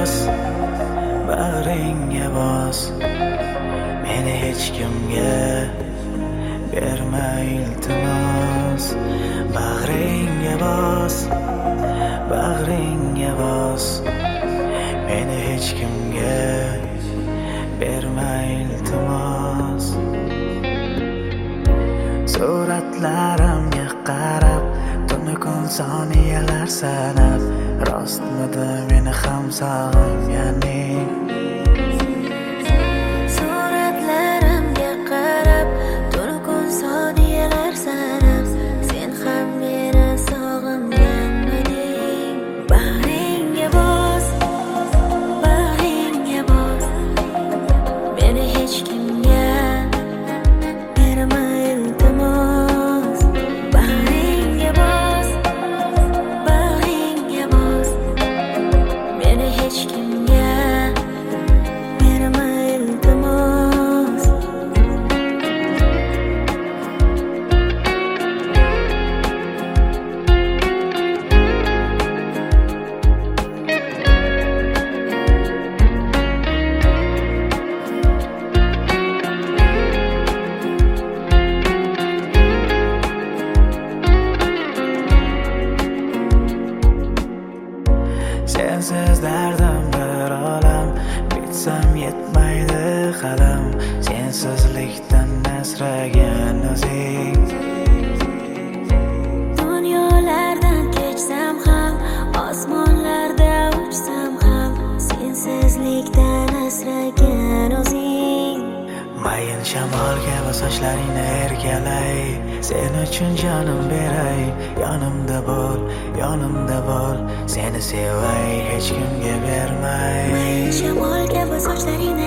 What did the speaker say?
bos, bag'ringga bos. Meni hech kimga berma iltimos. Bag'ringga bos, bag'ringga bos. Meni hech kimga berma iltimos. Suratlarimga qarab, tunu kun soniyalar sanab, rostmidi meni ham sog'inganing? Suratlarimga qarab, tunu kun soniyalar sanab, sen ham meni sog'inganmiding? Bag'ringga bos, bag'ringga bos. Meni hech kimga berma iltimos. Bag'ringga bos, bag'ringga bos. Meni hech kimga berma iltimos. Sensiz dardim bir olam, bitsam yetmaydi qalam. Sensizlikdan asragan o'zing. Dunyolardan kechsam ham, osmonlarda uchsam ham, sensizlikdan asragan o'zing. Mayin shamol kabi sochlaringni erkalay, sen uchun jonim beray. Yonimda bo'l, yonimda bo'l, seni sevay, hech kimga bermay. Mayin shamol kabi sochlaringni